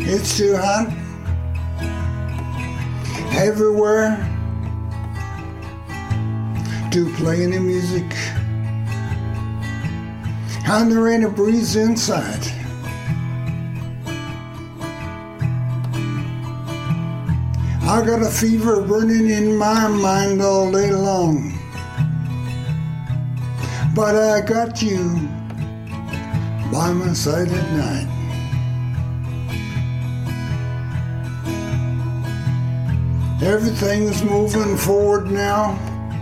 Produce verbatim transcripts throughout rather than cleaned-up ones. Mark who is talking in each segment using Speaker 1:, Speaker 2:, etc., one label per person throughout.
Speaker 1: It's too hot everywhere to play any music, and there ain't a breeze inside. I got a fever burning in my mind all day long, but I got you by my side at night. Everything's moving forward now.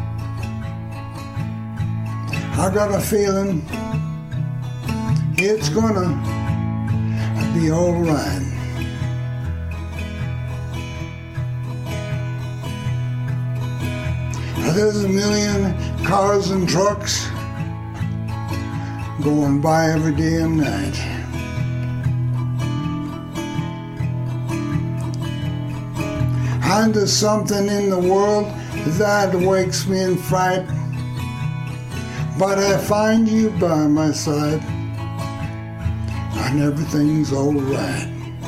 Speaker 1: I got a feeling it's gonna be alright. There's a million cars and trucks going by every day and night. And there's something in the world that wakes me in fright, but I find you by my side, and everything's alright.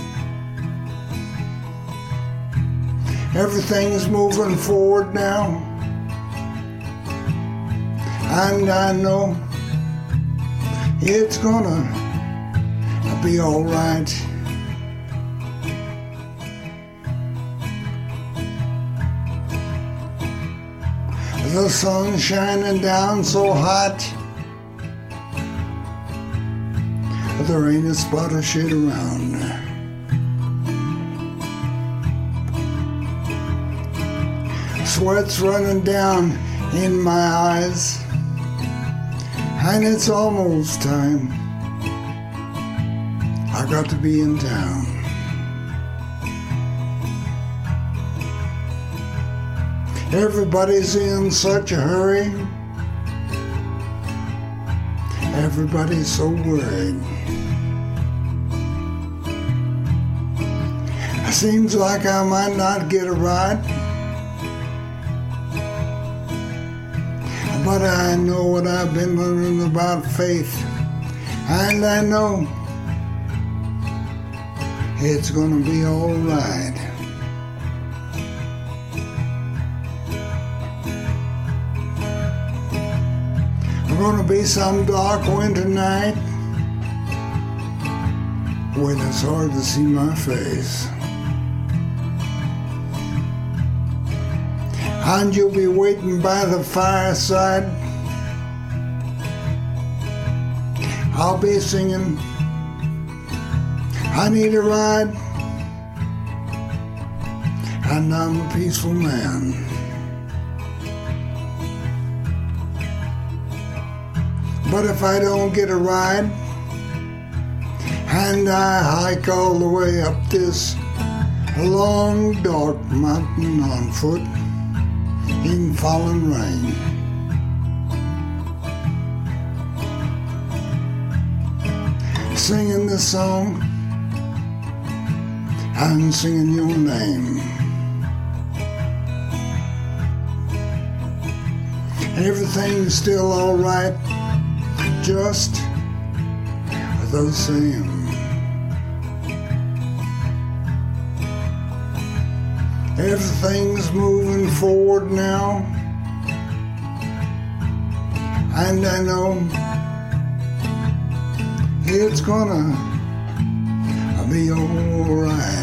Speaker 1: Everything's moving forward now, and I know it's gonna be alright. The sun's shining down so hot, there ain't a spot of shade around. Sweat's running down in my eyes, and it's almost time I got to be in town. Everybody's in such a hurry. Everybody's so worried. Seems like I might not get a ride, but I know what I've been learning about faith, and I know it's gonna be all right. Gonna be some dark winter night when it's hard to see my face, and you'll be waiting by the fireside. I'll be singing, I need a ride, and I'm a peaceful man. But if I don't get a ride, and I hike all the way up this long dark mountain on foot in falling rain, singing this song and singing your name, everything's still all right, just the same. Everything's moving forward now, and I know it's gonna be alright.